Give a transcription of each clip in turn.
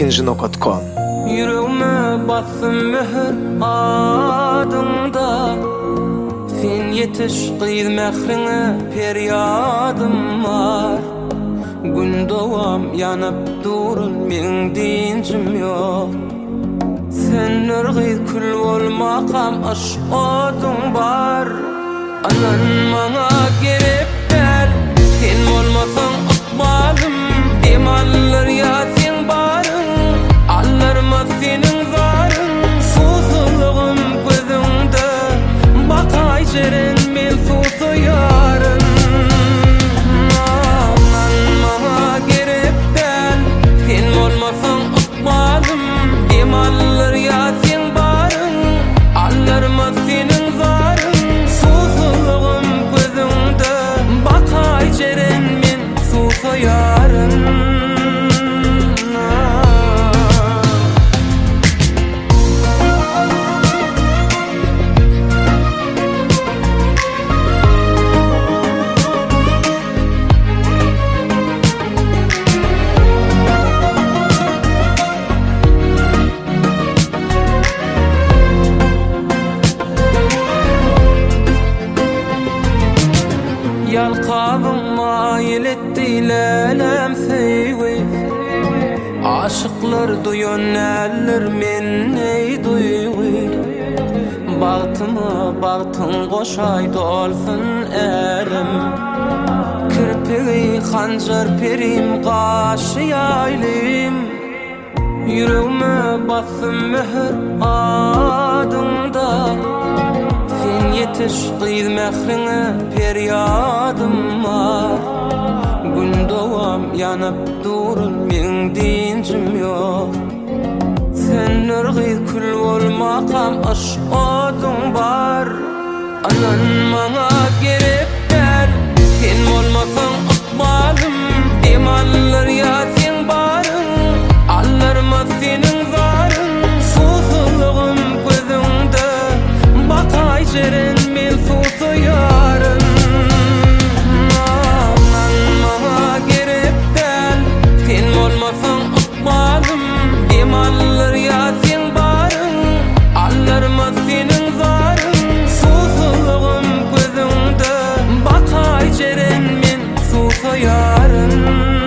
ikinci.com. Yüreğime bassın mühür adında, sen yetiş kıyız mehrine peryadım var. Gün doğam yanıp durun men dincim yok. Sen nurgıyız kül olmakam aşkadın var. Anan bana gerek gel, sen olmasan akbalım. Emanlar ya sen barın, allarma senin zarın. Susuzluğum gözümde, bakay jeren men susu yarın. Anan bana gerek gel, sen olmasan akbalım. Emanlar ya sen barın, allarma senin zarın. Susuzluğum gözümde, bakay jeren men susu yarın. Yalqabım mayil etti lelem seyvi. Aşıklar duyon eller men ney duygu. Bağtıma bağtın koşay dolsun elim. Kirpigi hancar perim qaşı yaylim. Yüreğime bassın mühür adında, sen yetiş kıyız mehrine peryadım var. Gün doğam yanıp durun men dincim yok. Sen nurgıyız kül olmakam aşkadın var. Anan bana gerek gel, sen olmasan akbalım. Emanlar ya sen barın, allarma senin zarın. Susuzluğum gözümde, bakay jeren men susu yarın. Anan bana gerek gel, sen olmasan akbalım. Emanlar ya sen barın, allarma senin zarın. Susuzluğum gözümde, bakay jeren men susu yarın.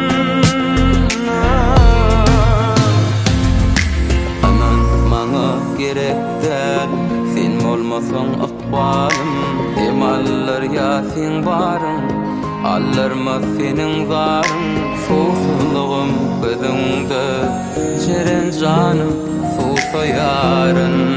Anan bana gerek gel, sen olmasan akbalım. Emallar ya sen barın, allarma senin zarın. Susuzluğum gözümde, jeren canım susu yarın.